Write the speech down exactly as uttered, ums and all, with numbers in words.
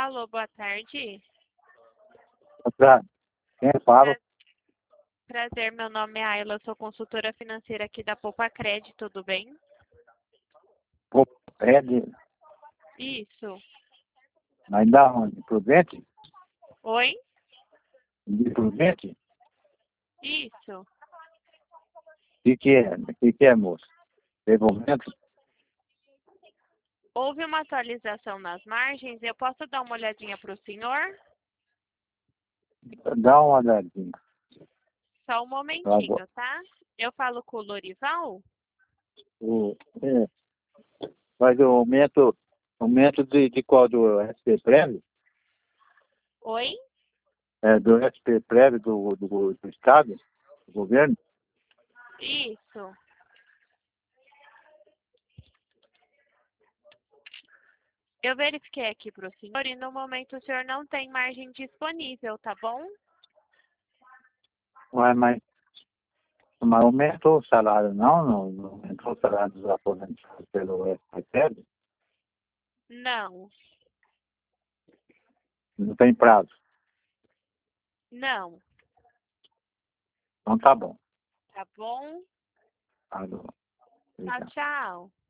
Alô, boa tarde. Pra- Quem fala? Pra- Prazer, meu nome é Ayla, eu sou consultora financeira aqui da Poupa Cred, tudo bem? Pô, é de. Isso. Mas da onde? Prudente? Oi? De Prudente? Isso. O que, que é? O que, que é, moço? Devolvimento? Houve uma atualização nas margens, eu posso dar uma olhadinha para o senhor? Dá uma olhadinha. Só um Tá momentinho, bom. tá? Eu falo com o Lorival? O, é. Mas o aumento, aumento de, de qual? Do S P Prévio? Oi? É, do S P Prévio do, do, do Estado? Do governo? Isso. Eu verifiquei aqui para o senhor e no momento o senhor não tem margem disponível, tá bom? Ué, mas, mas aumentou o salário, não? Não, não aumentou o salário dos aposentados pelo S P Prévio? Não. Não tem prazo. Não. Então tá bom. Tá bom? Tá bom. Tchau, Obrigado. tchau.